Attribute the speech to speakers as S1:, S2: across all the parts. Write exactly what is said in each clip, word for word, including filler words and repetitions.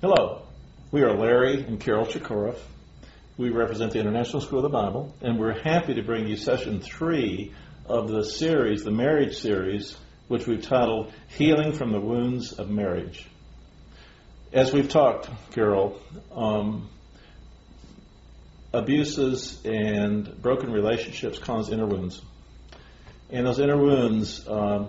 S1: Hello, we are Larry and Carol Chikoroff. We represent the International School of the Bible, and we're happy to bring you session three of the series, the marriage series, which we've titled Healing from the Wounds of Marriage. As we've talked, Carol, um, abuses and broken relationships cause inner wounds. And those inner wounds um,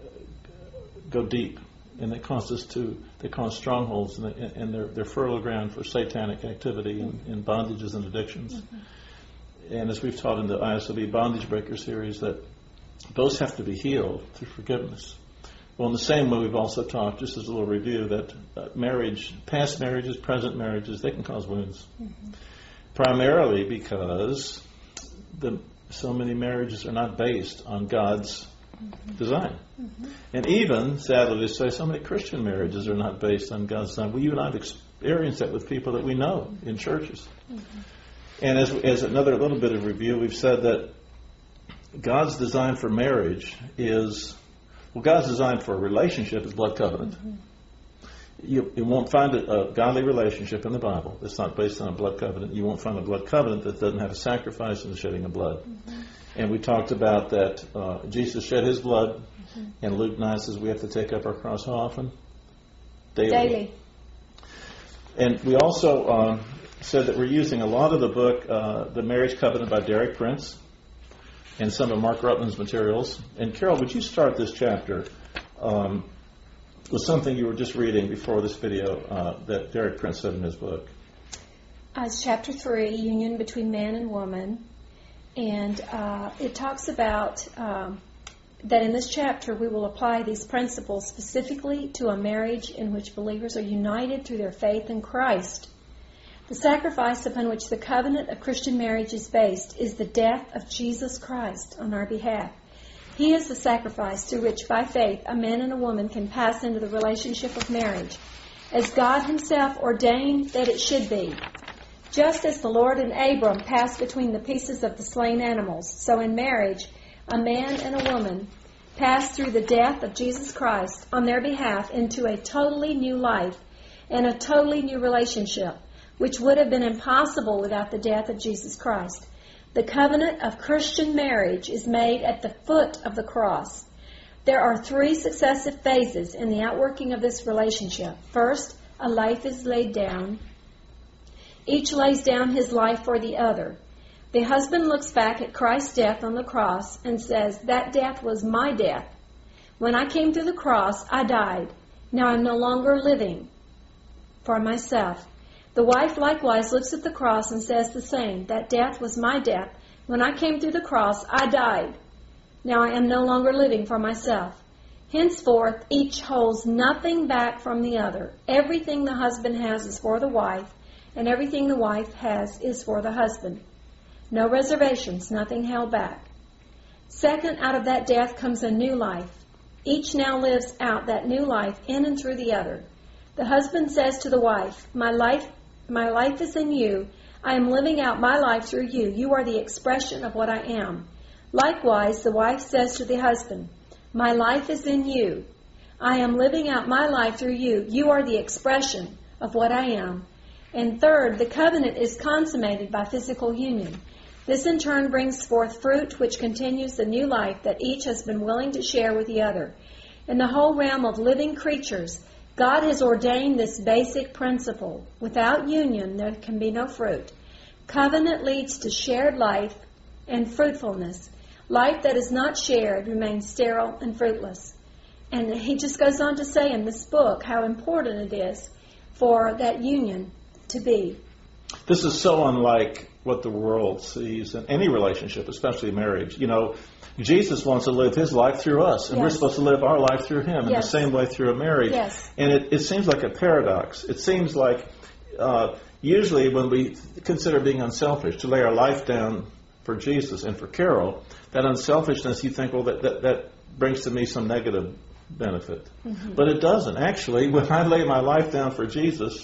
S1: go deep, and they cause us to, they cause strongholds, and, they, and they're, they're fertile ground for satanic activity and, and bondages and addictions. Mm-hmm. And as we've taught in the I S O B Bondage Breaker series, that those have to be healed through forgiveness. Well, in the same way, we've also taught, just as a little review, that uh, marriage, past marriages, present marriages, they can cause wounds. Mm-hmm. Primarily because the, so many marriages are not based on God's mm-hmm. design. Mm-hmm. And even, sadly to say, so many Christian marriages are not based on God's design. Well, you and I have experienced that with people that we know in churches. Mm-hmm. And as, as another little bit of review, we've said that God's design for marriage is, well, God's design for a relationship is blood covenant. Mm-hmm. You, you won't find a, a godly relationship in the Bible that's not based on a blood covenant. You won't find a blood covenant that doesn't have a sacrifice and the shedding of blood. Mm-hmm. And we talked about that uh, Jesus shed his blood, mm-hmm. and Luke nine says we have to take up our cross how often? Daily. Daily. And we also um, said that we're using a lot of the book, uh, The Marriage Covenant by Derek Prince, and some of Mark Rutland's materials. And Carol, would you start this chapter um, with something you were just reading before this video uh, that Derek Prince said in his book?
S2: Uh, it's chapter three, Union Between Man and Woman. And uh, it talks about um, that in this chapter we will apply these principles specifically to a marriage in which believers are united through their faith in Christ. The sacrifice upon which the covenant of Christian marriage is based is the death of Jesus Christ on our behalf. He is the sacrifice through which, by faith, a man and a woman can pass into the relationship of marriage, as God Himself ordained that it should be. Just as the Lord and Abram passed between the pieces of the slain animals, so in marriage, a man and a woman pass through the death of Jesus Christ on their behalf into a totally new life and a totally new relationship, which would have been impossible without the death of Jesus Christ. The covenant of Christian marriage is made at the foot of the cross. There are three successive phases in the outworking of this relationship. First, a life is laid down. Each lays down his life for the other. The husband looks back at Christ's death on the cross and says, "That death was my death. When I came through the cross, I died. Now I'm no longer living for myself." The wife likewise looks at the cross and says the same. "That death was my death. When I came through the cross, I died. Now I am no longer living for myself." Henceforth, each holds nothing back from the other. Everything the husband has is for the wife, and everything the wife has is for the husband. No reservations, nothing held back. Second, out of that death comes a new life. Each now lives out that new life in and through the other. The husband says to the wife, "My life My life is in you. I am living out my life through you. You are the expression of what I am." Likewise, the wife says to the husband, "My life is in you. I am living out my life through you. You are the expression of what I am." And third, the covenant is consummated by physical union. This in turn brings forth fruit which continues the new life that each has been willing to share with the other. In the whole realm of living creatures, God has ordained this basic principle. Without union, there can be no fruit. Covenant leads to shared life and fruitfulness. Life that is not shared remains sterile and fruitless. And he just goes on to say in this book how important it is for that union to be.
S1: This is so unlike what the world sees in any relationship, especially marriage. You know, Jesus wants to live His life through us, and yes. we're supposed to live our life through Him in yes. the same way through a marriage.
S2: Yes.
S1: And it, it seems like a paradox. It seems like uh, usually when we consider being unselfish, to lay our life down for Jesus and for Carol, that unselfishness, you think, well, that, that, that brings to me some negative benefit. Mm-hmm. But it doesn't. Actually, when I lay my life down for Jesus,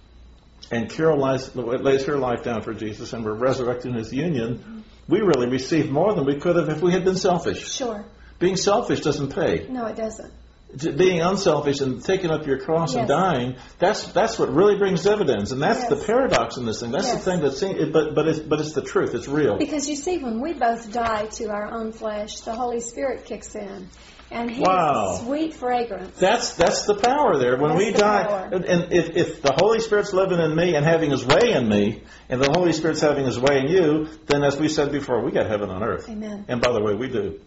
S1: and Carol lays, lays her life down for Jesus, and we're resurrected in His union, mm-hmm. we really receive more than we could have if we had been selfish.
S2: Sure.
S1: Being selfish doesn't pay.
S2: No, it doesn't.
S1: to being unselfish and taking up your cross and
S2: Yes.
S1: dying, that's that's what really brings dividends, and that's
S2: Yes.
S1: the paradox in this thing. That's
S2: Yes.
S1: the thing that's it, but but it's but it's the truth. It's real.
S2: Because you see, when we both die to our own flesh, the Holy Spirit kicks in, and His
S1: Wow.
S2: sweet fragrance.
S1: That's that's the power there. When
S2: That's
S1: we
S2: the
S1: die,
S2: power.
S1: and, and if, if the Holy Spirit's living in me and having His way in me, and the Holy Spirit's having His way in you, then as we said before, we got heaven on earth.
S2: Amen.
S1: And by the way, we do.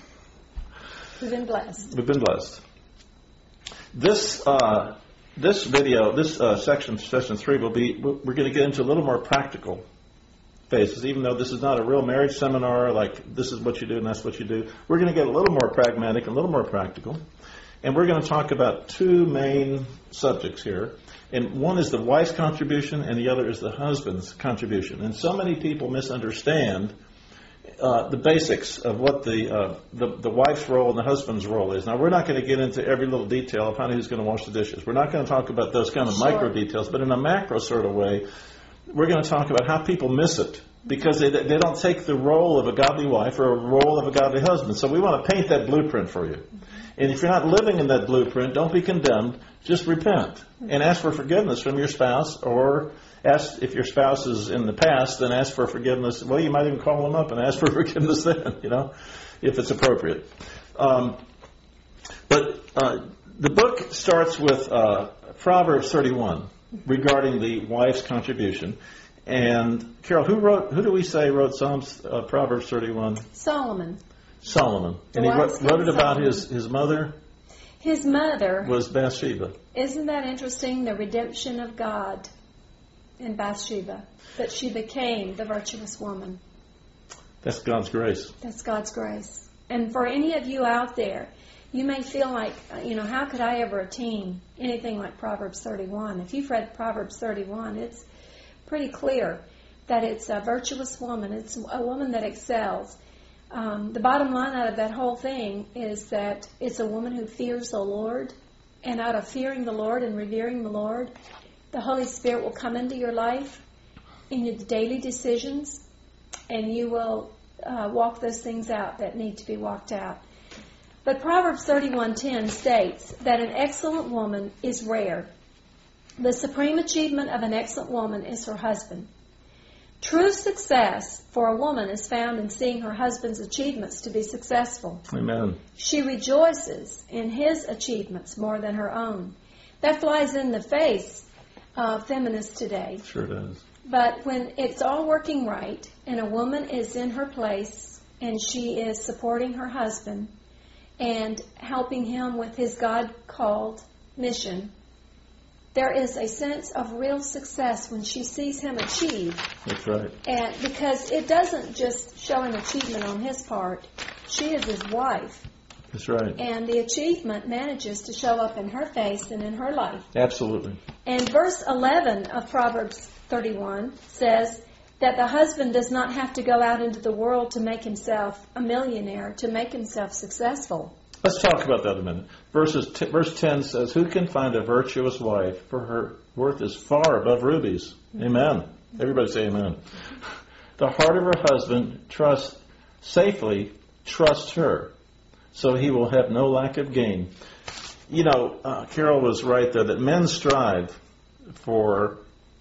S2: We've been blessed.
S1: We've been blessed. This uh, this video, this uh, section, session three, will be. We're going to get into a little more practical phases. Even though this is not a real marriage seminar, like this is what you do and that's what you do. We're going to get a little more pragmatic, a little more practical, and we're going to talk about two main subjects here. And one is the wife's contribution, and the other is the husband's contribution. And so many people misunderstand Uh, the basics of what the, uh, the the wife's role and the husband's role is. Now, we're not going to get into every little detail of honey, who's going to wash the dishes. We're not going to talk about those kind of
S2: Sure.
S1: micro details, but in a macro sort of way, we're going to talk about how people miss it because they they don't take the role of a godly wife or a role of a godly husband. So we want to paint that blueprint for you. And if you're not living in that blueprint, don't be condemned. Just repent and ask for forgiveness from your spouse, or ask if your spouse is in the past, then ask for forgiveness. Well, you might even call them up and ask for forgiveness then, you know, if it's appropriate. Um, but uh, the book starts with uh, Proverbs thirty-one regarding the wife's contribution. And Carol, who wrote? Who do we say wrote Psalms? Uh, Proverbs thirty-one.
S2: Solomon.
S1: Solomon,
S2: The
S1: and he
S2: wise
S1: wrote,
S2: king
S1: wrote it about
S2: Solomon.
S1: his his mother
S2: His mother.
S1: was Bathsheba.
S2: Isn't that interesting? The redemption of God in Bathsheba. That she became the virtuous woman.
S1: That's God's grace.
S2: That's God's grace. And for any of you out there, you may feel like, you know, how could I ever attain anything like Proverbs thirty-one? If you've read Proverbs thirty-one, it's pretty clear that it's a virtuous woman. It's a woman that excels. Um, the bottom line out of that whole thing is that it's a woman who fears the Lord. And out of fearing the Lord and revering the Lord, the Holy Spirit will come into your life in your daily decisions, and you will uh, walk those things out that need to be walked out. But Proverbs thirty-one ten states that an excellent woman is rare. The supreme achievement of an excellent woman is her husband. True success for a woman is found in seeing her husband's achievements to be successful.
S1: Amen.
S2: She rejoices in his achievements more than her own. That flies in the face of feminists today.
S1: Sure does.
S2: But when it's all working right and a woman is in her place and she is supporting her husband and helping him with his God-called mission, there is a sense of real success when she sees him achieve.
S1: That's right.
S2: And because it doesn't just show an achievement on his part, she is his wife.
S1: That's right.
S2: And the achievement manages to show up in her face and in her life.
S1: Absolutely.
S2: And verse eleven of Proverbs thirty-one says that the husband does not have to go out into the world to make himself a millionaire, to make himself successful.
S1: Let's talk about that a minute. Verses t- verse ten says, "Who can find a virtuous wife? For her worth is far above rubies." Amen. Everybody say amen. The heart of her husband trusts safely trusts her, so he will have no lack of gain. You know, uh, Carol was right there that men strive for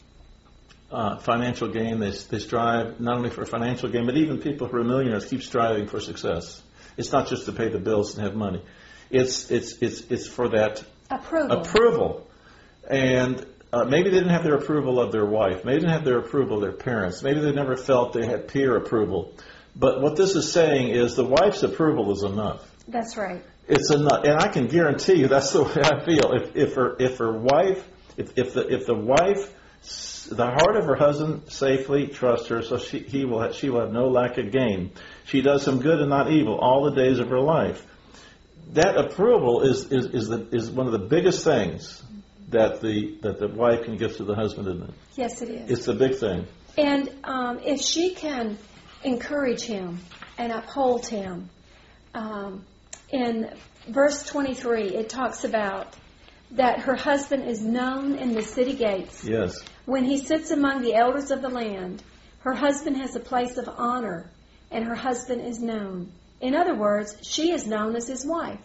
S1: uh, financial gain. They, they strive not only for financial gain, but even people who are millionaires keep striving for success. It's not just to pay the bills and have money. It's it's it's it's for that
S2: Approval.
S1: approval. And uh, maybe they didn't have their approval of their wife. Maybe they didn't have their approval of their parents. Maybe they never felt they had peer approval. But what this is saying is the wife's approval is enough.
S2: That's right.
S1: It's enough, and I can guarantee you that's the way I feel. If if her if her wife if if the if the wife the heart of her husband safely trusts her, so she he will have, she will have no lack of gain. She does him good and not evil all the days of her life. That approval is is is the is one of the biggest things that the that the wife can give to the husband, isn't it?
S2: Yes, it is.
S1: It's a big thing.
S2: And um, if she can encourage him and uphold him, um, in verse twenty-three, it talks about that her husband is known in the city gates.
S1: Yes.
S2: When he sits among the elders of the land, her husband has a place of honor, and her husband is known. In other words, she is known as his wife.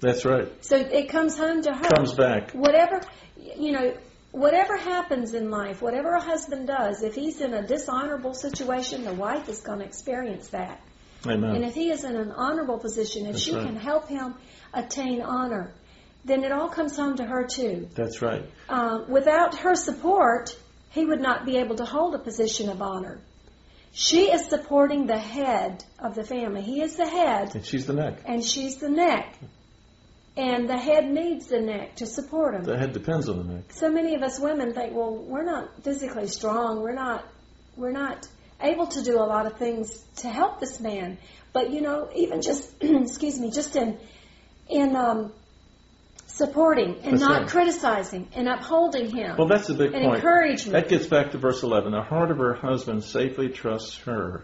S1: That's right.
S2: So it comes home to her.
S1: Comes back.
S2: Whatever, you know, whatever happens in life, whatever a husband does, if he's in a dishonorable situation, the wife is going to experience that.
S1: Amen.
S2: And if he is in an honorable position, if
S1: That's
S2: she
S1: right.
S2: can help him attain honor, then it all comes home to her too.
S1: That's right.
S2: Um, without her support, he would not be able to hold a position of honor. She is supporting the head of the family. He is the head.
S1: And she's the neck.
S2: And she's the neck. And the head needs the neck to support him.
S1: The head depends on the neck.
S2: So many of us women think, well, we're not physically strong. We're not, we're not able to do a lot of things to help this man. But, you know, even just, excuse me, just in, in um, supporting and
S1: That's
S2: not
S1: right.
S2: criticizing and upholding him.
S1: Well, that's a big
S2: and
S1: point.
S2: encouragement.
S1: That gets back to verse eleven. The heart of her husband safely trusts her.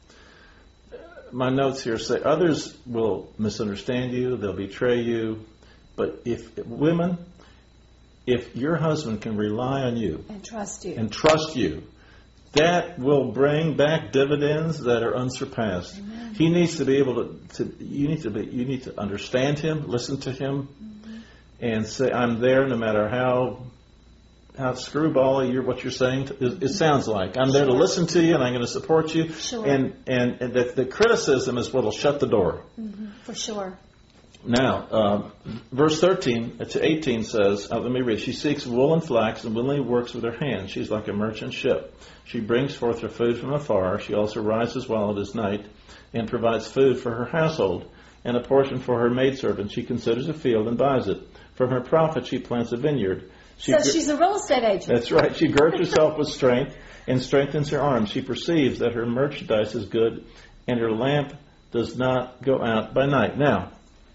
S1: My notes here say others will misunderstand you, they'll betray you, but if women, if your husband can rely on you
S2: And trust you.
S1: and trust you, that will bring back dividends that are unsurpassed.
S2: Amen.
S1: He needs to be able to, to you need to be you need to understand him, listen to him, mm-hmm. and say, I'm there no matter how how screwball you're what you're saying to, it, it sounds like. I'm there
S2: Sure.
S1: to listen to you and I'm going to support you.
S2: Sure.
S1: And and, and the, the criticism is what'll shut the door.
S2: Mm-hmm. For sure.
S1: Now, um, verse thirteen to eighteen says, uh, let me read. She seeks wool and flax and willingly works with her hands. She's like a merchant ship. She brings forth her food from afar. She also rises while it is night and provides food for her household and a portion for her maidservant. She considers a field and buys it. From her profit she plants a vineyard. She
S2: So
S1: gr-
S2: she's a real estate agent.
S1: That's right. She girds herself with strength and strengthens her arms. She perceives that her merchandise is good and her lamp does not go out by night. Now,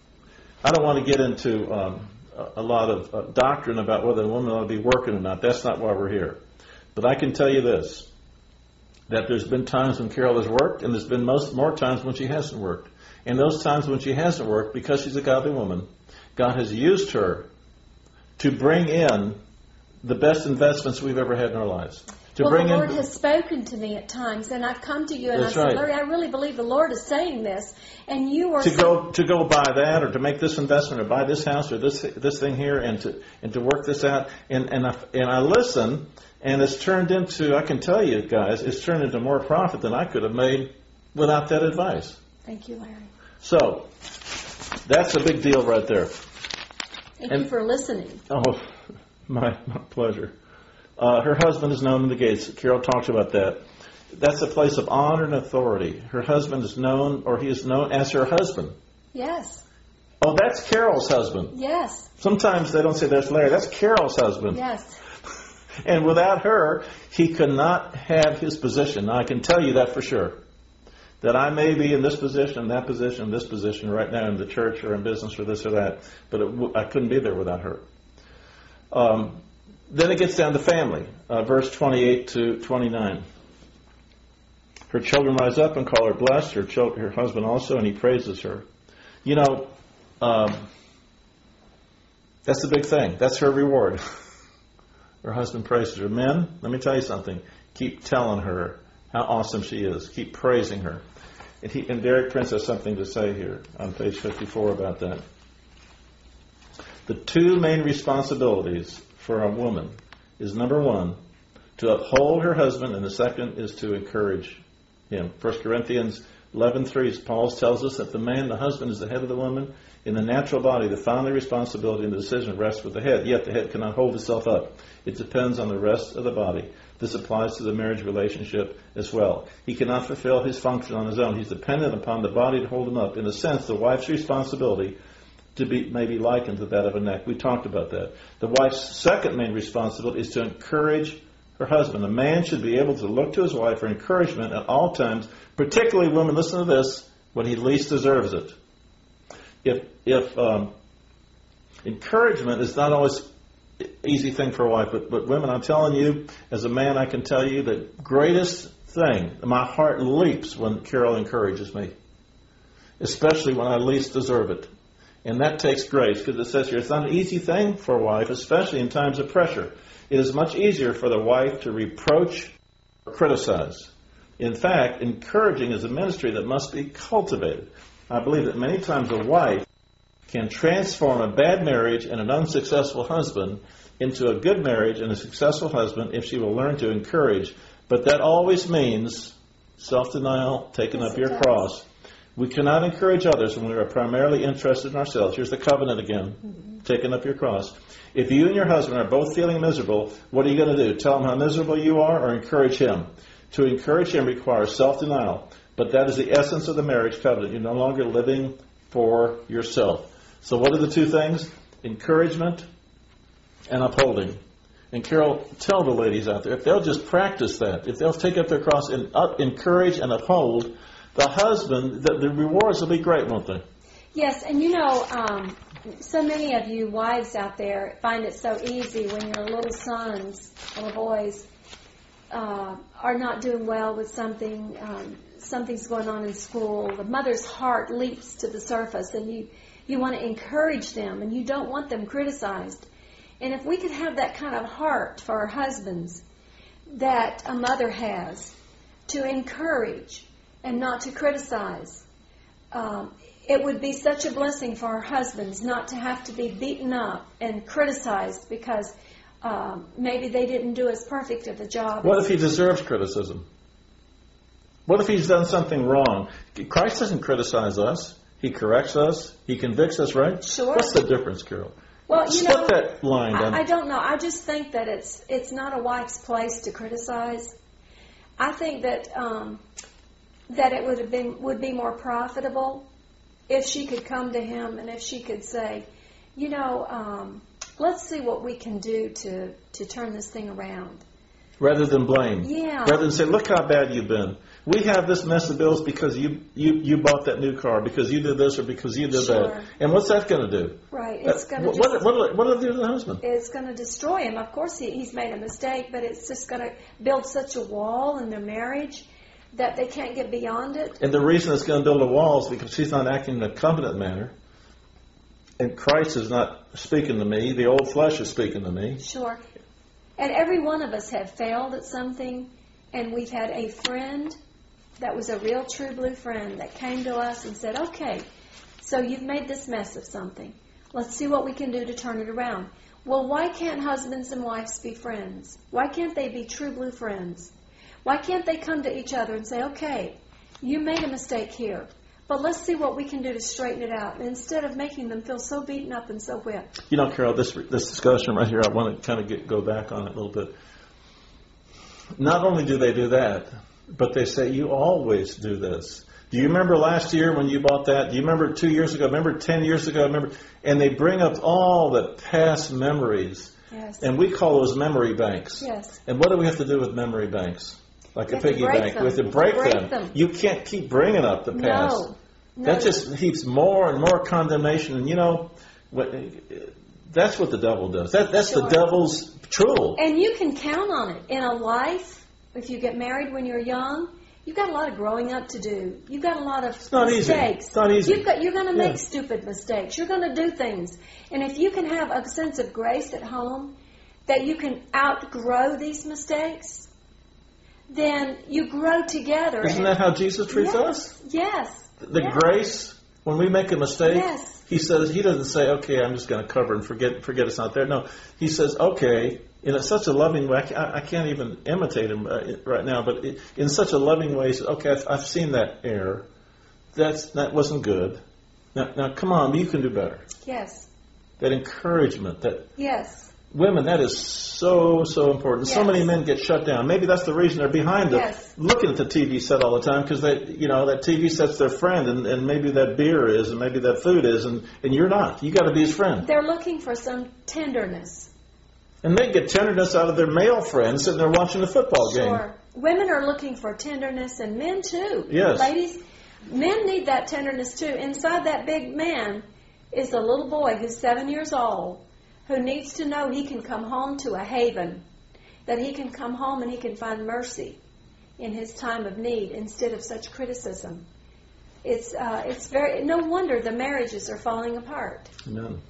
S1: I don't want to get into um, a, a lot of uh, doctrine about whether a woman ought to be working or not. That's not why we're here. But I can tell you this, that there's been times when Carol has worked and there's been most more times when she hasn't worked. And those times when she hasn't worked, because she's a godly woman, God has used her to bring in the best investments we've ever had in our lives. To
S2: well,
S1: bring
S2: the Lord
S1: in,
S2: has spoken to me at times, and I've come to you and
S1: That's
S2: I said,
S1: right.
S2: Larry, I really believe the Lord is saying this, and you are
S1: to
S2: so-
S1: go to go buy that, or to make this investment, or buy this house, or this this thing here, and to and to work this out. And and I, and I listen, and it's turned into, I can tell you guys, it's turned into more profit than I could have made without that advice.
S2: Thank you, Larry.
S1: So that's a big deal right there.
S2: Thank
S1: And-
S2: you for listening.
S1: Oh, my, my pleasure. Uh, her husband is known in the gates. Carol talked about that. That's a place of honor and authority. Her husband is known, or he is known as her husband.
S2: Yes.
S1: Oh, that's Carol's husband.
S2: Yes.
S1: Sometimes they don't say that's Larry. That's Carol's husband.
S2: Yes.
S1: And without her, he could not have his position. Now, I can tell you that for sure. That I may be in this position, that position, this position right now in the church or in business or this or that, but it w- I couldn't be there without her. Um, then it gets down to family, uh, verse twenty-eight to twenty-nine. Her children rise up and call her blessed, her, chil- her husband also, and he praises her. You know, um, that's the big thing. That's her reward. Her husband praises her. Men, let me tell you something. Keep telling her how awesome she is. Keep praising her. And, he, and Derek Prince has something to say here on page fifty-four about that. The two main responsibilities for a woman is, number one, to uphold her husband, and the second is to encourage him. First Corinthians eleven three, Paul tells us that the man, the husband, is the head of the woman. In the natural body, the family responsibility and the decision rests with the head. Yet the head cannot hold itself up. It depends on the rest of the body. This applies to the marriage relationship as well. He cannot fulfill his function on his own. He's dependent upon the body to hold him up. In a sense, the wife's responsibility to be may be likened to that of a neck. We talked about that. The wife's second main responsibility is to encourage her husband. A man should be able to look to his wife for encouragement at all times, particularly women, listen to this, when he least deserves it. If if um, encouragement is not always an easy thing for a wife, but, but women, I'm telling you, as a man, I can tell you the greatest thing, my heart leaps when Carol encourages me, especially when I least deserve it. And that takes grace, because it says here, it's not an easy thing for a wife, especially in times of pressure. It is much easier for the wife to reproach or criticize. In fact, encouraging is a ministry that must be cultivated. I believe that many times a wife can transform a bad marriage and an unsuccessful husband into a good marriage and a successful husband if she will learn to encourage. But that always means self-denial, taking
S2: Yes,
S1: up
S2: it
S1: your
S2: does.
S1: cross. We cannot encourage others when we are primarily interested in ourselves. Here's the covenant again,
S2: Mm-hmm.
S1: taking up your cross. If you and your husband are both feeling miserable, what are you going to do? Tell him how miserable you are or encourage him? To encourage him requires self-denial. But that is the essence of the marriage covenant. You're no longer living for yourself. So what are the two things? Encouragement and upholding. And Carol, tell the ladies out there, if they'll just practice that, if they'll take up their cross and up, encourage and uphold the husband, the, the rewards will be great, won't they?
S2: Yes, and you know, um, so many of you wives out there find it so easy when your little sons, little boys, uh, are not doing well with something, um, something's going on in school. The mother's heart leaps to the surface, and you, you want to encourage them, and you don't want them criticized. And if we could have that kind of heart for our husbands that a mother has, to encourage and not to criticize, um, it would be such a blessing for our husbands not to have to be beaten up and criticized because um, maybe they didn't do as perfect of a job.
S1: What if he deserves criticism? What if he's done something wrong? Christ doesn't criticize us. He corrects us. He convicts us, right?
S2: Sure.
S1: What's the difference, Carol?
S2: Well, you
S1: Split
S2: know,
S1: that line down.
S2: I, I don't know. I just think that it's it's not a wife's place to criticize. I think that um, that it would have been would be more profitable if she could come to him and if she could say, you know, um, let's see what we can do to to turn this thing around.
S1: Rather than blame.
S2: Yeah.
S1: Rather than say, look how bad you've been. We have this mess of bills because you, you, you bought that new car, because you did this or because you did
S2: Sure.
S1: that. And what's that going to do?
S2: Right. It's
S1: Uh,
S2: going to
S1: what,
S2: just,
S1: what, what will it do to the husband?
S2: it's going to destroy him. Of course, he, he's made a mistake, but it's just going to build such a wall in their marriage that they can't get beyond it.
S1: And the reason it's going to build a wall is because she's not acting in a covenant manner. And Christ is not speaking to me. The old flesh is speaking to me.
S2: Sure. And every one of us have failed at something, and we've had a friend that was a real true blue friend that came to us and said, okay, so you've made this mess of something. Let's see what we can do to turn it around. Well, why can't husbands and wives be friends? Why can't they be true blue friends? Why can't they come to each other and say, okay, you made a mistake here, but let's see what we can do to straighten it out, instead of making them feel so beaten up and so whipped.
S1: You know, Carol, this this discussion right here, I want to kind of get, go back on it a little bit. Not only do they do that, but they say, you always do this. Do you remember last year when you bought that? Do you remember two years ago? Remember ten years ago? Remember? And they bring up all the past memories.
S2: Yes.
S1: And we call those memory banks.
S2: Yes.
S1: And what do we have to do with memory banks? Like
S2: You
S1: a
S2: have to
S1: piggy
S2: break
S1: bank.
S2: them.
S1: We have to
S2: You have
S1: break,
S2: to break
S1: them.
S2: them.
S1: You can't keep bringing up the past.
S2: No. No.
S1: That just heaps more and more condemnation. And you know, what, that's what the devil does. That, that's
S2: Sure.
S1: the devil's tool.
S2: And you can count on it. In a life, if you get married when you're young, you've got a lot of growing up to do. You've got a lot of
S1: It's not easy.
S2: mistakes.
S1: It's not easy.
S2: You've got, you're going to make
S1: Yeah.
S2: stupid mistakes. You're going to do things. And if you can have a sense of grace at home, that you can outgrow these mistakes, then you grow together.
S1: Isn't
S2: And-
S1: that how Jesus treats
S2: yes,
S1: us?
S2: Yes.
S1: The
S2: yes.
S1: grace, when we make a mistake,
S2: Yes.
S1: he says, he doesn't say, okay, I'm just going to cover and forget forget it's not there. No, he says, okay, in a, such a loving way, I, ca- I can't even imitate him uh, right now, but it, in such a loving way, he says, okay, I've, I've seen that error. That's, that wasn't good. Now, now, come on, you can do better.
S2: Yes.
S1: That encouragement, that
S2: Yes.
S1: women, that is so, so important. So
S2: Yes.
S1: many men get shut down. Maybe that's the reason they're behind it,
S2: Yes.
S1: looking at the T V set all the time, because they, you know, that T V set's their friend, and, and maybe that beer is, and maybe that food is, and, and you're not. You got to be his friend.
S2: They're looking for some tenderness.
S1: And they get tenderness out of their male friends sitting there watching the football game.
S2: Sure. Women are looking for tenderness, and men too.
S1: Yes.
S2: Ladies, men need that tenderness too. Inside that big man is a little boy who's seven years old who needs to know he can come home to a haven, that he can come home and he can find mercy in his time of need instead of such criticism. It's uh, it's very no wonder the marriages are falling apart.
S1: Amen.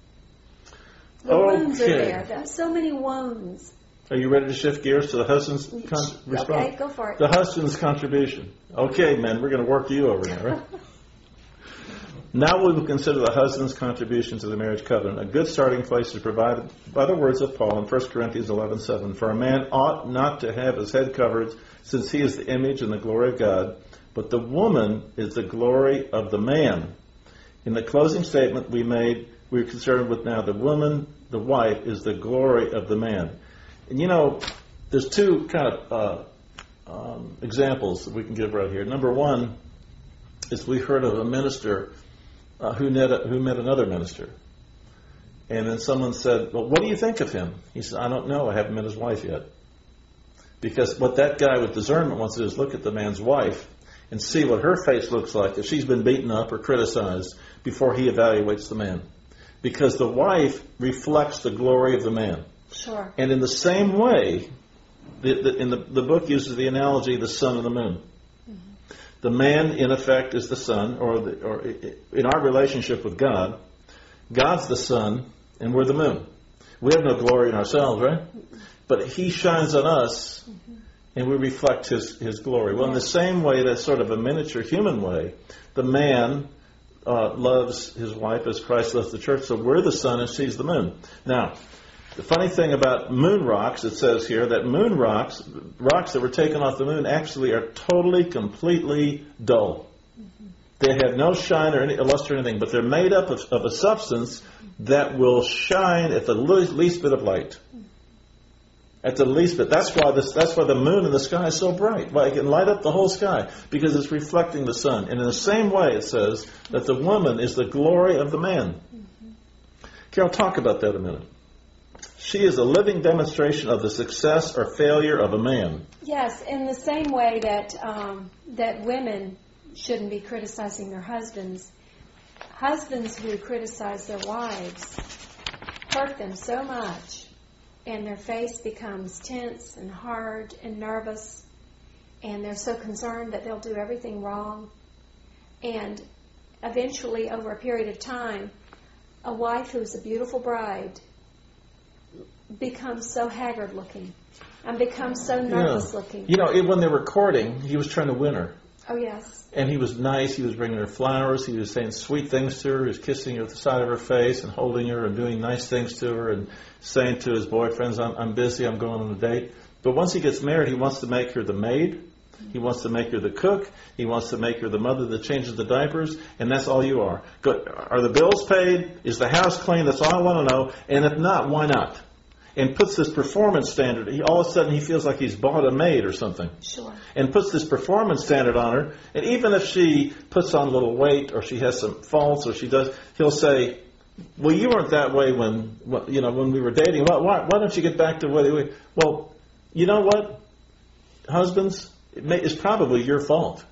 S2: The wounds are
S1: Okay.
S2: there. There are so many wounds.
S1: Are you ready to shift gears to the husband's con- response?
S2: Okay, go for it.
S1: The husband's contribution. Okay, men, we're going to work you over now, right? Now we will consider the husband's contribution to the marriage covenant. A good starting place is provided by the words of Paul in First Corinthians eleven seven. For a man ought not to have his head covered, since he is the image and the glory of God, but the woman is the glory of the man. In the closing statement we made, we're concerned with now the woman, the wife, is the glory of the man. And you know, there's two kind of uh, um, examples that we can give right here. Number one is we heard of a minister uh, who, met a, who met another minister. And then someone said, well, what do you think of him? He said, I don't know. I haven't met his wife yet. Because what that guy with discernment wants to do is look at the man's wife and see what her face looks like if she's been beaten up or criticized before he evaluates the man. Because the wife reflects the glory of the man.
S2: Sure.
S1: And in the same way, the, the, in the, the book uses the analogy of the sun and the moon. Mm-hmm. The man, in effect, is the sun, or, the, or in our relationship with God, God's the sun and we're the moon. We have no glory in ourselves, right? Mm-hmm. But He shines on us, mm-hmm. and we reflect His, His glory. Well, in the same way, that's sort of a miniature human way, the man uh, loves his wife as Christ loves the church, so we're the sun and she's the moon. Now, the funny thing about moon rocks, it says here that moon rocks, rocks that were taken off the moon, actually are totally, completely dull. Mm-hmm. They have no shine or any luster or anything, but they're made up of, of a substance that will shine at the least, least bit of light. At the least bit. That's why this. That's why the moon in the sky is so bright. Why it can light up the whole sky, because it's reflecting the sun. And in the same way, it says that the woman is the glory of the man. Mm-hmm. Carol, talk about that a minute. She is a living demonstration of the success or failure of a man.
S2: Yes, in the same way that um, that women shouldn't be criticizing their husbands. Husbands who criticize their wives hurt them so much, and their face becomes tense and hard and nervous, and they're so concerned that they'll do everything wrong. And eventually, over a period of time, a wife who's a beautiful bride becomes so haggard looking and becomes so nervous
S1: yeah.
S2: looking.
S1: You know, it, when they were courting, he was trying to win her.
S2: Oh, yes.
S1: And he was nice. He was bringing her flowers. He was saying sweet things to her. He was kissing her at the side of her face and holding her and doing nice things to her and saying to his boyfriends, I'm, I'm busy, I'm going on a date. But once he gets married, he wants to make her the maid. He wants to make her the cook. He wants to make her the mother that changes the diapers. And that's all you are. Good. Are the bills paid? Is the house clean? That's all I want to know. And if not, why not? And puts this performance standard. He, all of a sudden, he feels like he's bought a maid or something.
S2: Sure.
S1: And puts this performance standard on her. And even if she puts on a little weight, or she has some faults, or she does, he'll say, "Well, you weren't that way when, you know, when we were dating. Why, why, why don't you get back to what you were?" Well, you know what, husbands, it may, it's probably your fault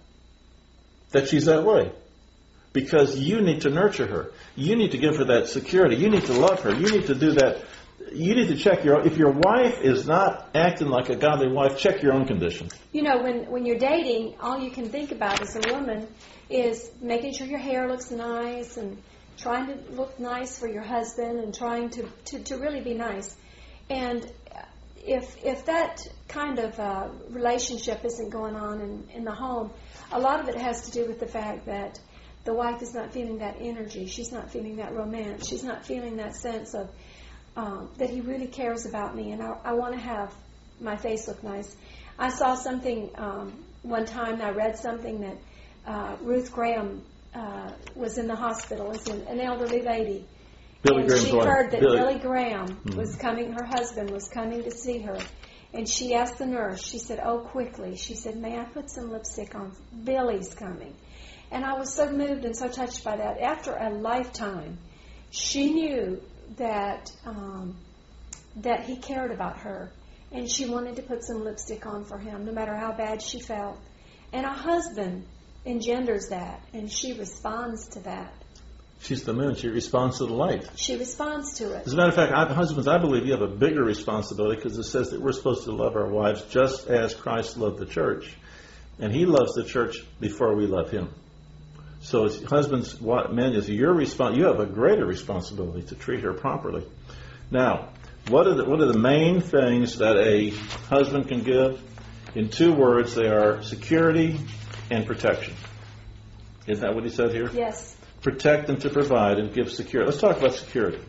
S1: that she's that way. Because you need to nurture her. You need to give her that security. You need to love her. You need to do that. You need to check your, if your wife is not acting like a godly wife, check your own condition.
S2: You know, when, when you're dating, all you can think about as a woman is making sure your hair looks nice and trying to look nice for your husband and trying to, to, to really be nice. And if if that kind of uh, relationship isn't going on in, in the home, a lot of it has to do with the fact that the wife is not feeling that energy. She's not feeling that romance. She's not feeling that sense of Um, that he really cares about me, and I, I want to have my face look nice. I saw something um, one time, I read something that uh, Ruth Graham uh, was in the hospital as an, an elderly lady.
S1: Billy
S2: and
S1: Graham's
S2: she
S1: wife.
S2: heard that
S1: Billy,
S2: Billy Graham
S1: mm-hmm.
S2: was coming, her husband was coming to see her. And she asked the nurse, she said, "Oh, quickly." She said, "May I put some lipstick on? Billy's coming." And I was so moved and so touched by that. After a lifetime, she knew that um, that he cared about her, and she wanted to put some lipstick on for him, no matter how bad she felt. And a husband engenders that, and she responds to that.
S1: She's the moon. She responds to the light.
S2: She responds to it.
S1: As a matter of fact, I, husbands, I believe you have a bigger responsibility, because it says that we're supposed to love our wives just as Christ loved the church, and He loves the church before we love Him. So, as husbands, what, men, is your response. You have a greater responsibility to treat her properly. Now, what are the what are the main things that a husband can give? In two words, they are security and protection. Isn't that what he said here?
S2: Yes.
S1: protect and to provide and give security. Let's talk about security.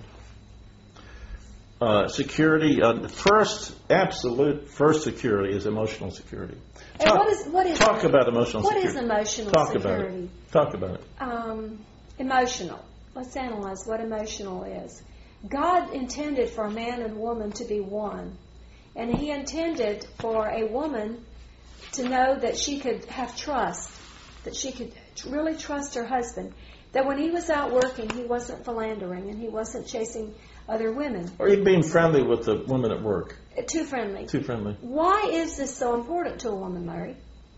S1: Uh, security, uh, first, absolute first security is emotional security.
S2: And
S1: Talk,
S2: what is, what is
S1: talk about emotional
S2: what
S1: security.
S2: What is emotional
S1: talk
S2: security?
S1: About it. Talk about it.
S2: Um, emotional. Let's analyze what emotional is. God intended for a man and woman to be one. And He intended for a woman to know that she could have trust, that she could really trust her husband, that when he was out working, he wasn't philandering and he wasn't chasing other women.
S1: Or even being friendly with the woman at work.
S2: Too friendly.
S1: Too friendly.
S2: Why is this so important to a woman, Larry?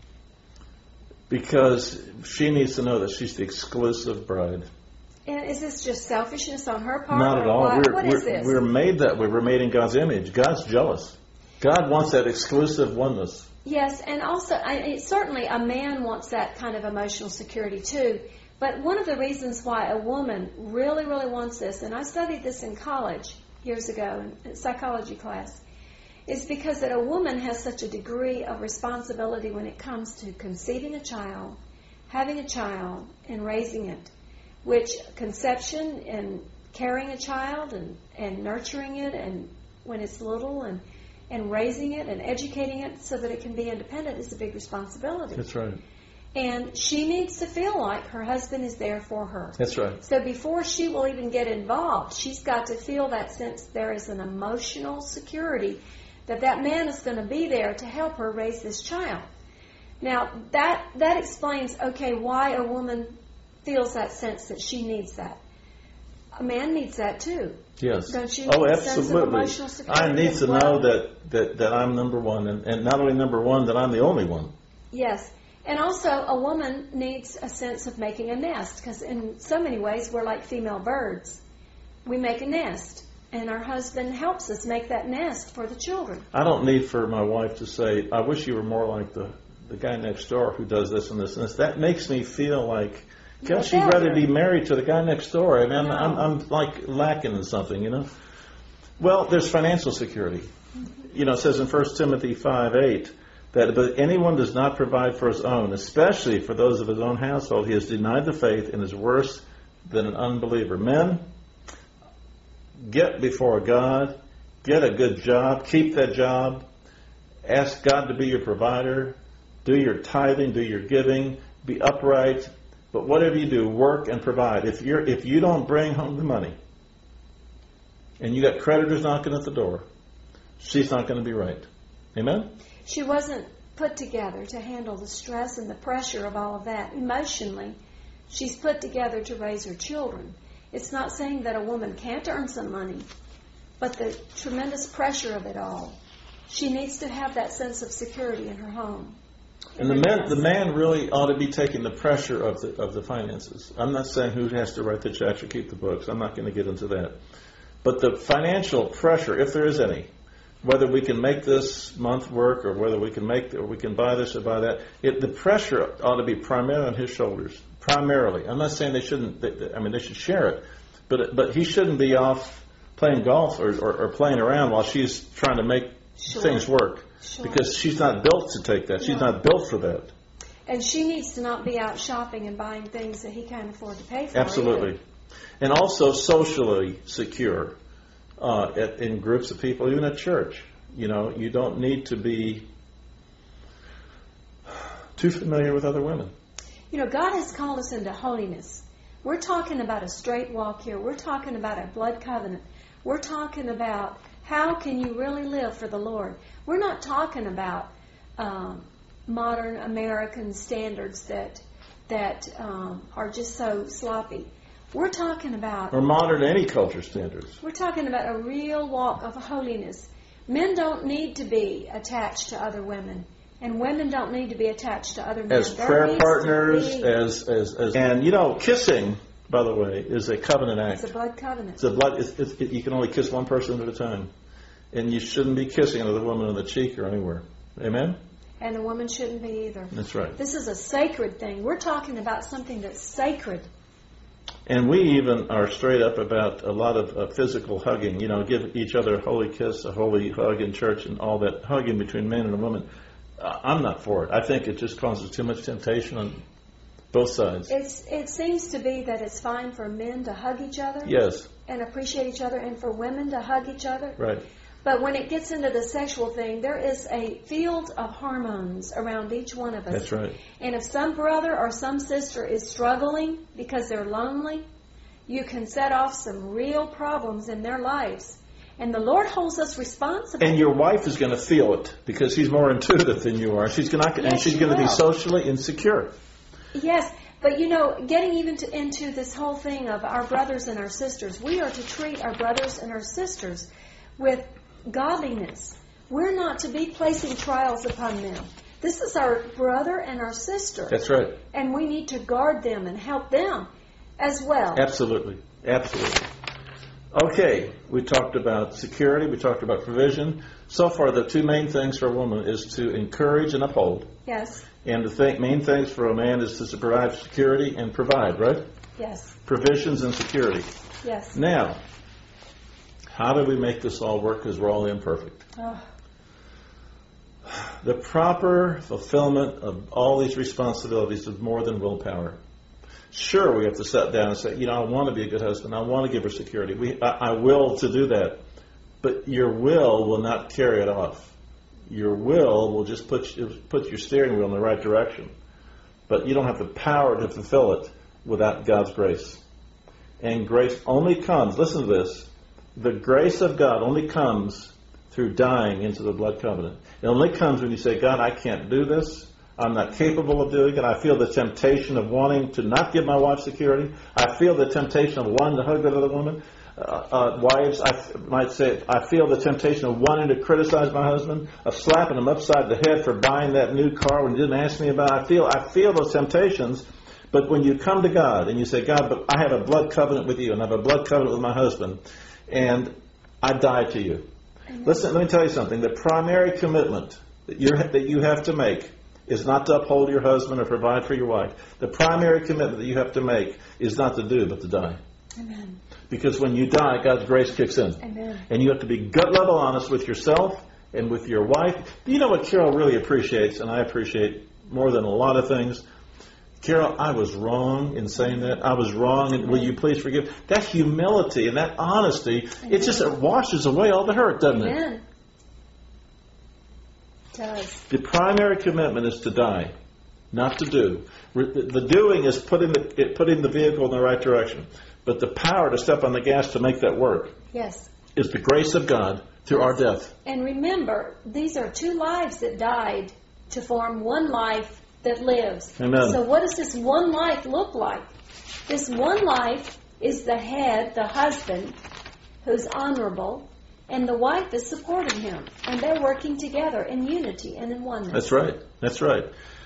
S1: Because she needs to know that she's the exclusive bride.
S2: And is this just selfishness on her part?
S1: Not at all.
S2: What,
S1: We're,
S2: what
S1: we're,
S2: is this?
S1: we're made that way. We're made in God's image. God's jealous. God wants that exclusive oneness.
S2: Yes, and also, I, it, certainly a man wants that kind of emotional security too. But one of the reasons why a woman really, really wants this, and I studied this in college years ago in psychology class, is because that a woman has such a degree of responsibility when it comes to conceiving a child, having a child, and raising it, which conception and carrying a child and, and nurturing it and when it's little and, and raising it and educating it so that it can be independent is a big responsibility.
S1: That's right.
S2: And she needs to feel like her husband is there for her.
S1: That's right.
S2: So before she will even get involved, she's got to feel that sense there is an emotional security that that man is going to be there to help her raise this child. Now, that that explains, okay, why a woman feels that sense that she needs that. A man needs that too.
S1: Yes.
S2: Don't you?
S1: Oh,
S2: need a sense of
S1: absolutely.
S2: emotional security
S1: I need
S2: as
S1: to
S2: well?
S1: know that, that, that I'm number one, and, and not only number one, that I'm the only one.
S2: Yes. And also, a woman needs a sense of making a nest, because in so many ways, we're like female birds. We make a nest, and our husband helps us make that nest for the children.
S1: I don't need for my wife to say, I wish you were more like the, the guy next door who does this and this and this. That makes me feel like, gosh, she'd rather be married to the guy next door. I mean,
S2: No.
S1: I'm, I'm like lacking in something, you know. Well, there's financial security. Mm-hmm. You know, it says in First Timothy five eight, that if anyone does not provide for his own, especially for those of his own household, he has denied the faith and is worse than an unbeliever. Men, get before God, get a good job, keep that job, ask God to be your provider, do your tithing, do your giving, be upright, but whatever you do, work and provide. If you're if you don't bring home the money, and you got creditors knocking at the door, she's not going to be right. Amen?
S2: She wasn't put together to handle the stress and the pressure of all of that emotionally. She's put together to raise her children. It's not saying that a woman can't earn some money, but the tremendous pressure of it all. She needs to have that sense of security in her home.
S1: And the man, the man really ought to be taking the pressure of the of the finances. I'm not saying who has to write the checks or keep the books. I'm not going to get into that. But the financial pressure, if there is any, whether we can make this month work or whether we can make or we can buy this or buy that, it, the pressure ought to be primarily on his shoulders. Primarily, I'm not saying they shouldn't. They, I mean, they should share it, but but he shouldn't be off playing golf or, or, or playing around while she's trying to make
S2: Sure.
S1: things work.
S2: Sure.
S1: Because she's not built to take that. She's
S2: No.
S1: not built for that.
S2: And she needs to not be out shopping and buying things that he can't afford to pay for.
S1: Absolutely.
S2: Either.
S1: And also socially secure uh, at, in groups of people, even at church. You know, you don't need to be too familiar with other women.
S2: You know, God has called us into holiness. We're talking about a straight walk here. We're talking about a blood covenant. We're talking about how can you really live for the Lord. We're not talking about um, modern American standards that that um, are just so sloppy. We're talking about...
S1: Or modern any culture standards.
S2: We're talking about a real walk of holiness. Men don't need to be attached to other women. And women don't need to be attached to other men.
S1: As
S2: There
S1: prayer
S2: needs to
S1: partners,
S2: be-
S1: as, as, as... And, you know, kissing, by the way, is a covenant act.
S2: It's a blood covenant.
S1: It's a blood... It's, it's, it, you can only kiss one person at a time. And you shouldn't be kissing another woman on the cheek or anywhere. Amen?
S2: And the woman shouldn't be either.
S1: That's right.
S2: This is a sacred thing. We're talking about something that's sacred.
S1: And we even are straight up about a lot of uh, physical hugging. You know, give each other a holy kiss, a holy hug in church, and all that hugging between man and a woman. Uh, I'm not for it. I think it just causes too much temptation on Both sides.
S2: It's, it seems to be that it's fine for men to hug each other
S1: Yes.
S2: and appreciate each other, and for women to hug each other.
S1: Right.
S2: But when it gets into the sexual thing, there is a field of hormones around each one of us.
S1: That's right.
S2: And if some brother or some sister is struggling because they're lonely, you can set off some real problems in their lives. And the Lord holds us responsible.
S1: And your wife is going to feel it because she's more intuitive than you are. She's going to,
S2: Yes,
S1: and she's
S2: she
S1: going to be
S2: will.
S1: socially insecure.
S2: Yes, but you know, getting even to, into this whole thing of our brothers and our sisters, we are to treat our brothers and our sisters with godliness. We're not to be placing trials upon them. This is our brother and our sister.
S1: That's right.
S2: And we need to guard them and help them as well.
S1: Absolutely. Absolutely. Okay, we talked about security, we talked about provision. So far, the two main things for a woman is to encourage and uphold.
S2: Yes,
S1: And the th- main things for a man is to provide security and provide, right?
S2: yes,
S1: Provisions and security.
S2: yes.
S1: Now, how do we make this all work because we're all imperfect?
S2: Oh,
S1: The proper fulfillment of all these responsibilities is more than willpower. Sure, we have to sit down and say, you know, I want to be a good husband. I want to give her security. We, I, I will to do that. But your will will not carry it off. Your will will just put you, put your steering wheel in the right direction. But you don't have the power to fulfill it without God's grace. And grace only comes, listen to this, the grace of God only comes through dying into the blood covenant. It only comes when you say, God, I can't do this. I'm not capable of doing it. I feel the temptation of wanting to not give my wife security. I feel the temptation of wanting to hug another woman. Uh, uh, wives, I f- might say, I feel the temptation of wanting to criticize my husband, of slapping him upside the head for buying that new car when he didn't ask me about it. I feel, I feel those temptations. But when you come to God and you say, God, but I have a blood covenant with you and I have a blood covenant with my husband, and I die to you.
S2: Amen.
S1: Listen, let me tell you something. The primary commitment that, you're, that you have to make is not to uphold your husband or provide for your wife. The primary commitment that you have to make is not to do, but to die.
S2: Amen.
S1: Because when you die, God's grace kicks in.
S2: Amen.
S1: And you have to be gut level honest with yourself and with your wife. Do you know what Carol really appreciates, and I appreciate more than a lot of things? Carol, I was wrong in saying that. I was wrong, and will you please forgive? That humility and that honesty,
S2: Amen.
S1: it just it washes away all the hurt, doesn't it?
S2: Amen. It does.
S1: The primary commitment is to die, not to do. The doing is putting the, putting the vehicle in the right direction. But the power to step on the gas to make that work
S2: Yes.
S1: is the grace of God through our death.
S2: And remember, these are two lives that died to form one life that lives.
S1: Amen.
S2: So what does this one life look like? This one life is the head, the husband, who's honorable, and the wife is supporting him. And they're working together in unity and in oneness.
S1: That's right. That's right.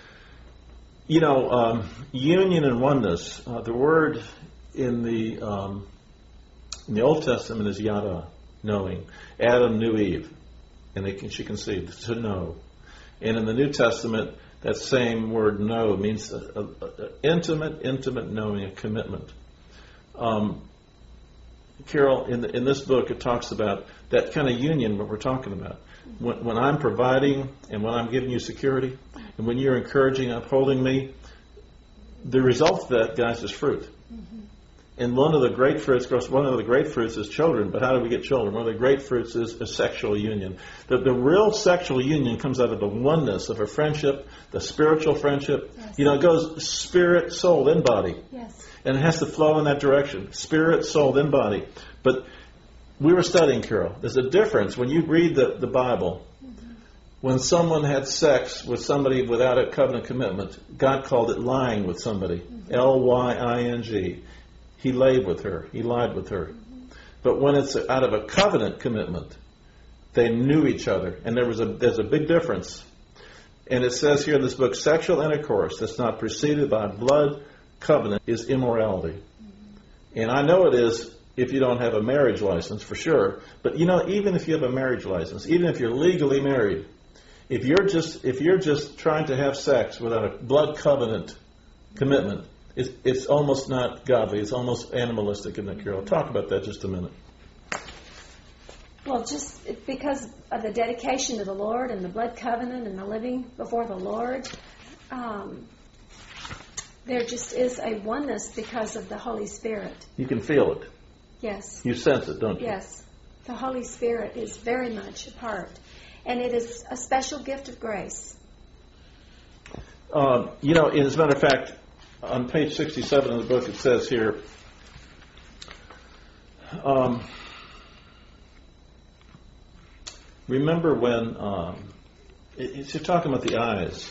S1: You know, um, union and oneness, uh, the word in the um, in the Old Testament is yada, knowing. Adam knew Eve, and they can, she conceived, to know. And in the New Testament, that same word know means a, a, a intimate, intimate knowing, a commitment. Um, Carol, in, the, in this book, it talks about that kind of union, what we're talking about. When, when I'm providing and when I'm giving you security, and when you're encouraging, upholding me, the result of that, guys, is fruit.
S2: Mm-hmm.
S1: And one of the great fruits, of course, one of the great fruits is children. But how do we get children? One of the great fruits is a sexual union. The, the real sexual union comes out of the oneness of a friendship, the spiritual friendship.
S2: Yes.
S1: You know, it goes spirit, soul, then body.
S2: Yes.
S1: And it has to flow in that direction. Spirit, soul, then body. But we were studying, Carol. There's a difference when you read the, the Bible.
S2: Mm-hmm.
S1: When someone had sex with somebody without a covenant commitment, God called it lying with somebody.
S2: Mm-hmm.
S1: L Y I N G. He laid with her. He lied with her. Mm-hmm. But when it's out of a covenant commitment, they knew each other. And there was a there's a big difference. And it says here in this book, sexual intercourse that's not preceded by blood covenant is immorality. Mm-hmm. And I know it is if you don't have a marriage license, for sure. But you know, even if you have a marriage license, even if you're legally married, if you're just if you're just trying to have sex without a blood covenant commitment, it's, it's almost not godly. It's almost animalistic, isn't it, Carol? Talk about that just a minute.
S2: Well, just because of the dedication to the Lord and the blood covenant and the living before the Lord, um, There just is a oneness because of the Holy Spirit.
S1: You can feel it.
S2: Yes.
S1: You sense it, don't you?
S2: Yes. The Holy Spirit is very much a part. And it is a special gift of grace.
S1: Um, you know, as a matter of fact, on page sixty-seven of the book it says here, um, remember when, um, it, it's you're talking about the eyes,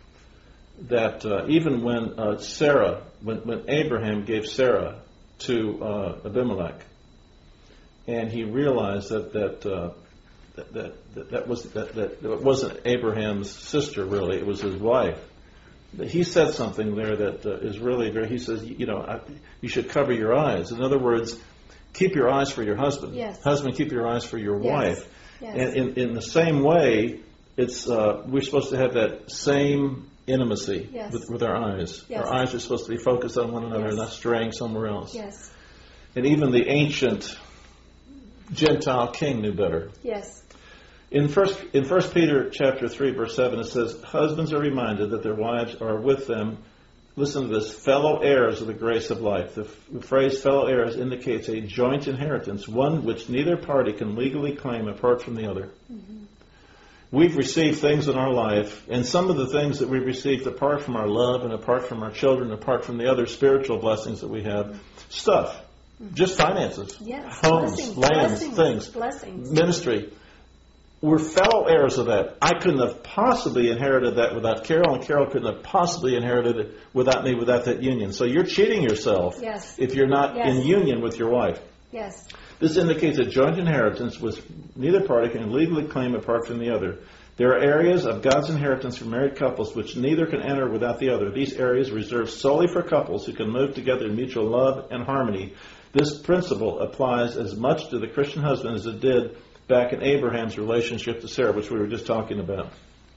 S1: that uh, even when uh, Sarah, when, when Abraham gave Sarah to uh, Abimelech, and he realized that that uh, that, that, that that was that, that it wasn't Abraham's sister really, it was his wife. He said something there that uh, is really very. He says, you know, I, you should cover your eyes. In other words, keep your eyes for your husband.
S2: Yes.
S1: Husband, keep your eyes for your
S2: Yes.
S1: wife.
S2: Yes.
S1: And in, in the same way, it's uh, we're supposed to have that same intimacy
S2: Yes.
S1: with, with our eyes.
S2: Yes.
S1: Our eyes are supposed to be focused on one another
S2: Yes.
S1: and not straying somewhere else.
S2: Yes.
S1: And even the ancient Gentile king knew better.
S2: Yes.
S1: In first in First Peter chapter three verse seven it says, husbands are reminded that their wives are with them. Listen to this: fellow heirs of the grace of life. The, f- the phrase fellow heirs indicates a joint inheritance, one which neither party can legally claim apart from the other.
S2: Mm-hmm.
S1: We've received things in our life, and some of the things that we've received apart from our love and apart from our children, apart from the other spiritual blessings that we have, stuff, mm-hmm. just finances,
S2: Yes.
S1: homes,
S2: Blessings.
S1: lands,
S2: Blessings.
S1: things,
S2: Blessings.
S1: ministry. We're fellow heirs of that. I couldn't have possibly inherited that without Carol, and Carol couldn't have possibly inherited it without me, without that union. So you're cheating yourself
S2: Yes.
S1: if you're not
S2: Yes.
S1: in union with your wife.
S2: Yes.
S1: This indicates a joint inheritance which neither party can legally claim apart from the other. There are areas of God's inheritance for married couples which neither can enter without the other. These areas are reserved solely for couples who can move together in mutual love and harmony. This principle applies as much to the Christian husband as it did back in Abraham's relationship to Sarah, which we were just talking about.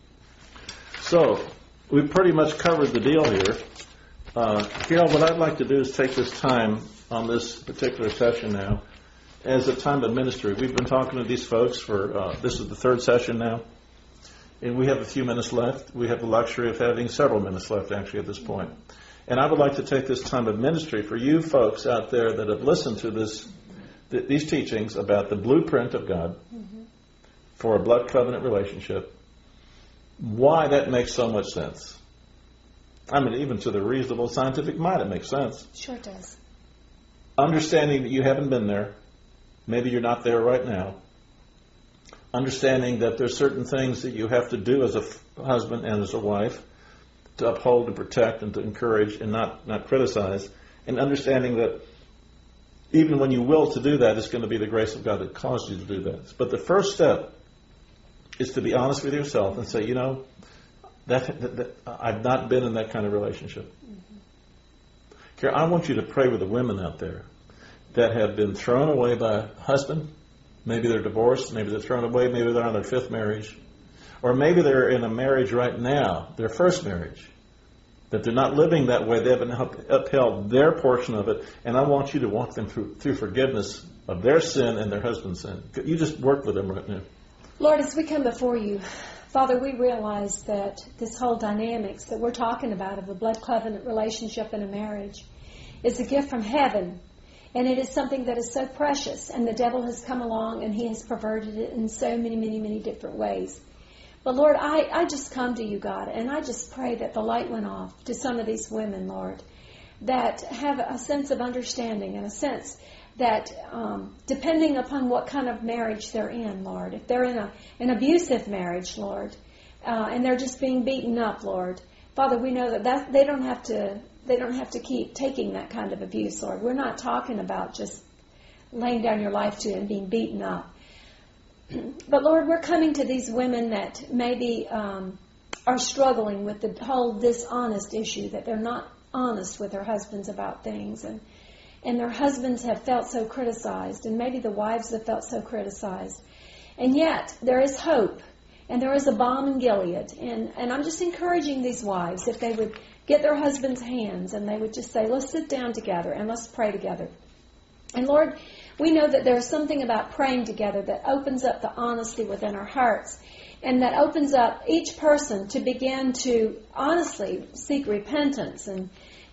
S1: So, we've pretty much covered the deal here. Uh, Carol, what I'd like to do is take this time on this particular session now as a time of ministry. We've been talking to these folks for, uh, this is the third session now, and we have a few minutes left. We have the luxury of having several minutes left, actually, at this point. And I would like to take this time of ministry for you folks out there that have listened to this th- these teachings about the blueprint of God mm-hmm. for a blood covenant relationship, why that makes so much sense. I mean, even to the reasonable scientific mind, it makes sense.
S2: Sure does.
S1: Understanding that you haven't been there, maybe you're not there right now. Understanding that there's certain things that you have to do as a f- husband and as a wife to uphold and protect and to encourage and not, not criticize. And understanding that even when you will to do that, it's going to be the grace of God that caused you to do that. But the first step is to be honest with yourself and say, you know, that, that, that I've not been in that kind of relationship. Mm-hmm. Karen, I want you to pray with the women out there that have been thrown away by a husband. Maybe they're divorced, maybe they're thrown away, maybe they're on their fifth marriage. Or maybe they're in a marriage right now, their first marriage, that they're not living that way. They haven't upheld their portion of it, and I want you to walk them through, through forgiveness of their sin and their husband's sin. You just work with them right now.
S2: Lord, as we come before you, Father, we realize that this whole dynamics that we're talking about of a blood covenant relationship in a marriage is a gift from heaven. And it is something that is so precious, and the devil has come along and he has perverted it in so many, many, many different ways. But Lord, I, I just come to you, God, and I just pray that the light went off to some of these women, Lord, that have a sense of understanding and a sense that um, depending upon what kind of marriage they're in, Lord, if they're in a, an abusive marriage, Lord, uh, and they're just being beaten up, Lord, Father, we know that, that they don't have to they don't have to keep taking that kind of abuse, Lord. We're not talking about just laying down your life to and being beaten up. But Lord, we're coming to these women that maybe um, are struggling with the whole dishonest issue, that they're not honest with their husbands about things, and and their husbands have felt so criticized, and maybe the wives have felt so criticized. And yet, there is hope, and there is a balm in Gilead. And, and I'm just encouraging these wives, if they would get their husbands' hands, and they would just say, let's sit down together, and let's pray together. And Lord, we know that there's something about praying together that opens up the honesty within our hearts, and that opens up each person to begin to honestly seek repentance and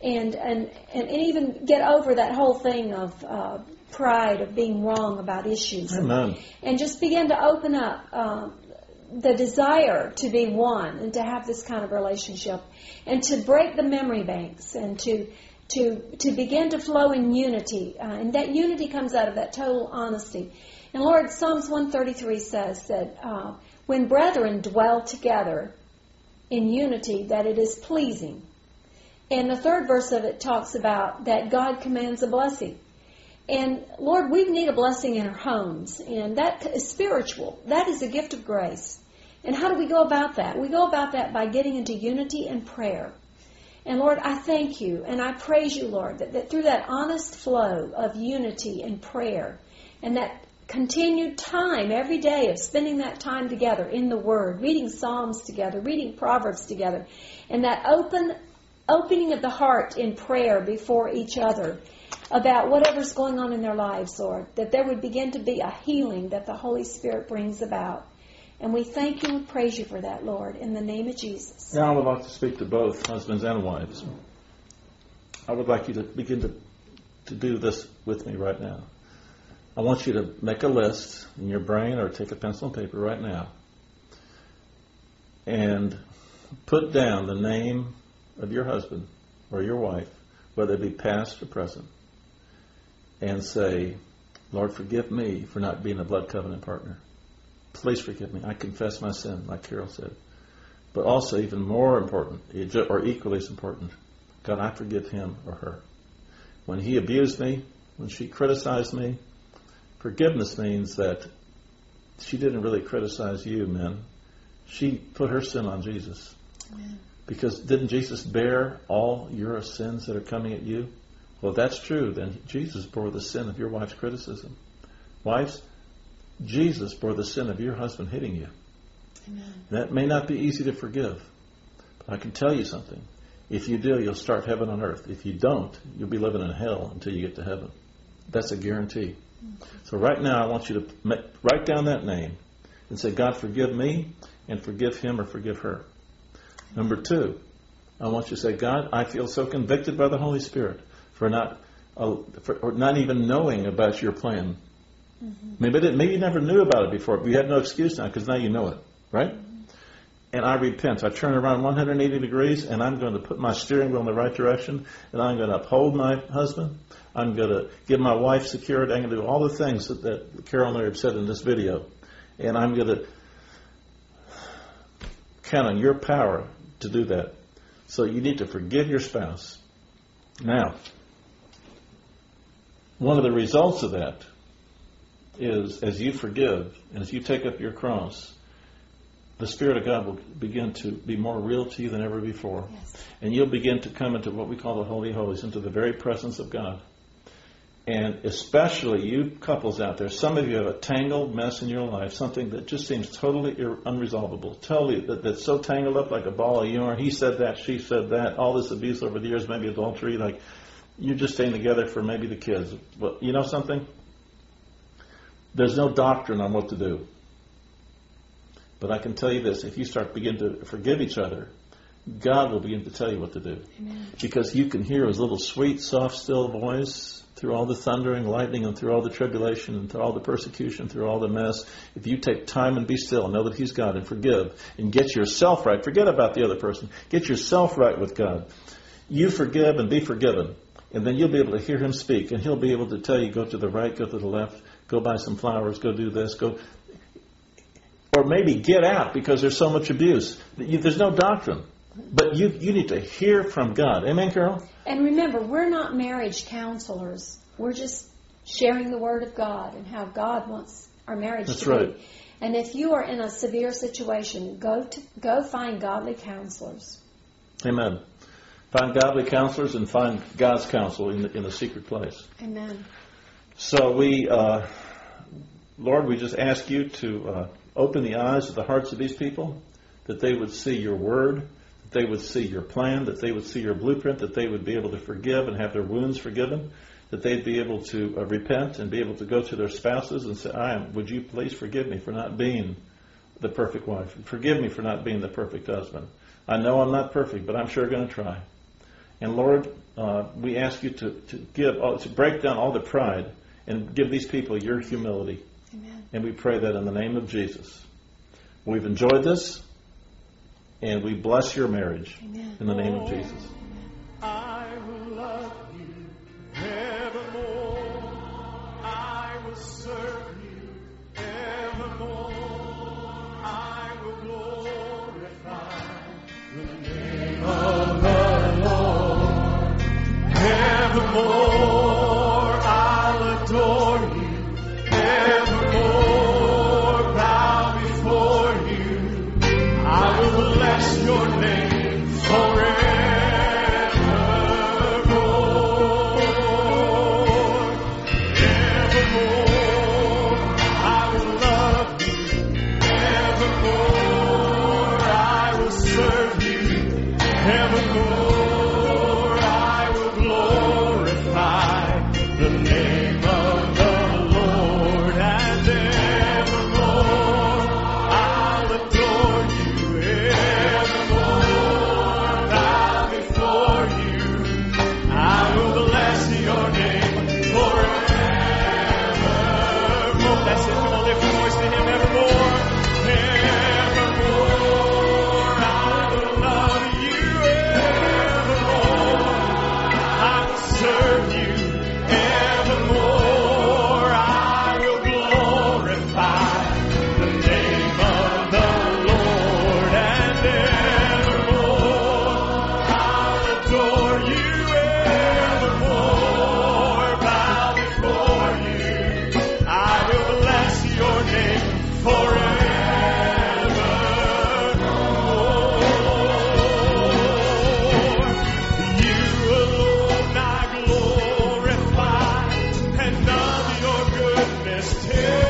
S2: and and and even get over that whole thing of uh, pride, of being wrong about issues.
S1: Amen.
S2: And just begin to open up um, the desire to be one and to have this kind of relationship, and to break the memory banks, and to to to begin to flow in unity. Uh, and that unity comes out of that total honesty. And Lord, Psalms one thirty-three says that uh, when brethren dwell together in unity, that it is pleasing. And the third verse of it talks about that God commands a blessing. And Lord, we need a blessing in our homes, and that is spiritual. That is a gift of grace. And how do we go about that? We go about that by getting into unity and prayer. And Lord, I thank you and I praise you, Lord, that, that through that honest flow of unity and prayer, and that continued time every day of spending that time together in the Word, reading Psalms together, reading Proverbs together, and that open opening of the heart in prayer before each other about whatever's going on in their lives, Lord, that there would begin to be a healing that the Holy Spirit brings about. And we thank you and praise you for that, Lord, in the name of Jesus.
S1: Now I would like to speak to both husbands and wives. I would like you to begin to, to do this with me right now. I want you to make a list in your brain, or take a pencil and paper right now, and put down the name of your husband or your wife, whether it be past or present, and say, Lord, forgive me for not being a blood covenant partner. Please forgive me. I confess my sin, like Carol said. But also, even more important, or equally as important, God, I forgive him or her. When he abused me, when she criticized me, forgiveness means that she didn't really criticize you, men. She put her sin on Jesus. Amen. Because didn't Jesus bear all your sins that are coming at you? Well, if that's true, then Jesus bore the sin of your wife's criticism. Wives, Jesus bore the sin of your husband hitting you. Amen. That may not be easy to forgive, but I can tell you something. If you do, you'll start heaven on earth. If you don't, you'll be living in hell until you get to heaven. That's a guarantee. Mm-hmm. So right now, I want you to make, write down that name and say, God, forgive me, and forgive him or forgive her. Number two, I want you to say, God, I feel so convicted by the Holy Spirit for not uh, for or not even knowing about your plan. Mm-hmm. Maybe, it, maybe you never knew about it before, but you had no excuse now because now you know it, right? Mm-hmm. And I repent. I turn around one hundred eighty degrees, and I'm going to put my steering wheel in the right direction, and I'm going to uphold my husband. I'm going to give my wife security. I'm going to do all the things that, that Carol and I have said in this video. And I'm going to count on your power to do that. So you need to forgive your spouse. Now, one of the results of that is as you forgive and as you take up your cross, the Spirit of God will begin to be more real to you than ever before. Yes. And you'll begin to come into what we call the Holy Holies, into the very presence of God. And especially you couples out there, some of you have a tangled mess in your life, something that just seems totally ir- unresolvable, totally that, that's so tangled up like a ball of yarn. He said that, she said that, all this abuse over the years, maybe adultery, like you're just staying together for maybe the kids. Well, you know something? There's no doctrine on what to do. But I can tell you this, if you start begin to forgive each other, God will begin to tell you what to do. Amen. Because you can hear his little sweet, soft, still voice through all the thundering, lightning, and through all the tribulation, and through all the persecution, through all the mess. If you take time and be still and know that he's God and forgive and get yourself right, forget about the other person, get yourself right with God. You forgive and be forgiven. And then you'll be able to hear him speak, and he'll be able to tell you, go to the right, go to the left, go buy some flowers, go do this, go... Or maybe get out because there's so much abuse. There's no doctrine. But you you need to hear from God. Amen, Carol?
S2: And remember, we're not marriage counselors. We're just sharing the Word of God and how God wants our marriage
S1: That's
S2: to be.
S1: right.
S2: And if you are in a severe situation, go to go find godly counselors.
S1: Amen. Find godly counselors and find God's counsel in the, in the secret place.
S2: Amen.
S1: So we, uh, Lord, we just ask you to uh, open the eyes of the hearts of these people, that they would see your word, that they would see your plan, that they would see your blueprint, that they would be able to forgive and have their wounds forgiven, that they'd be able to uh, repent and be able to go to their spouses and say, I am, would you please forgive me for not being the perfect wife? Forgive me for not being the perfect husband. I know I'm not perfect, but I'm sure going to try. And Lord, uh, we ask you to, to give, to break down all the pride and give these people your humility.
S2: Amen.
S1: And we pray that in the name of Jesus. We've enjoyed this, and we bless your marriage.
S2: Amen.
S1: In the name of Jesus.
S3: I will love you evermore. I will serve you evermore. I will glorify the name of the Lord. Evermore I'll adore you. Evermore bow before you. I will bless your name forever. Evermore I will glorify the name of the Lord, and evermore I'll adore you. Evermore bow before you. I will bless your name forevermore. That's it. Come on, lift your voice to him. Evermore. Evermore I will love you. Serve you evermore. I will glorify the name of the Lord, and evermore I'll adore you. Evermore bow before you. I will bless your name forevermore. You alone I glorify, and of your goodness tell.